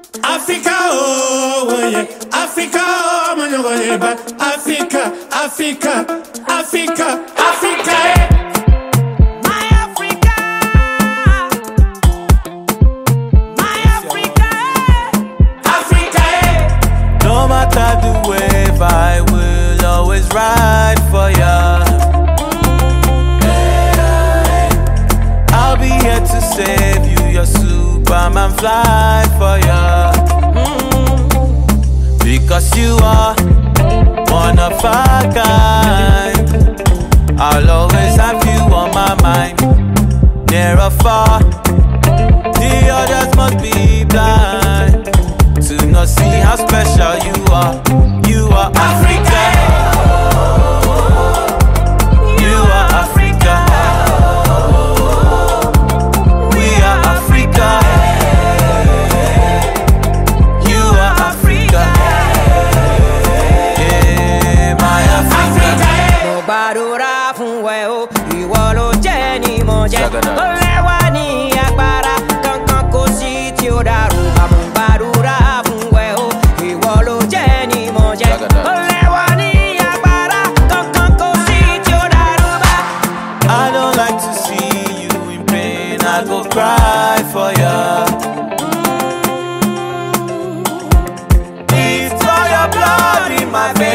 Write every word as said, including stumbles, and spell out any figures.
Africa, oh, yeah. Africa, oh, man, you go, yeah, but Africa, Africa, Africa, Africa, eh. My Africa, my Africa, Africa, eh. No matter the wave, I will always ride for ya. I'll be here to save you, your Superman fly for ya. Mm. Because you are one of a kind. I'll always have you on my mind. Near or far, the others must be blind to not see how special you are. You are Africa. You are Africa. We are Africa. You are Africa. Yeah, my Africa. Mo gbàdúrà fún ẹ o, ìwọ ló jẹ́ ni mo jẹ́. Ó lẹ́wà ní agbára, kankan kò sí tí ó dàrú. Mo gbàdúrà fún ẹ o, ìwọ ló jẹ́ ni mo jẹ́. Ó lẹ́wà ní agbára, kankan kò sí tí ó dàrú. I don't like to see you in pain. I go cry for ya. It's all your blood in my veins.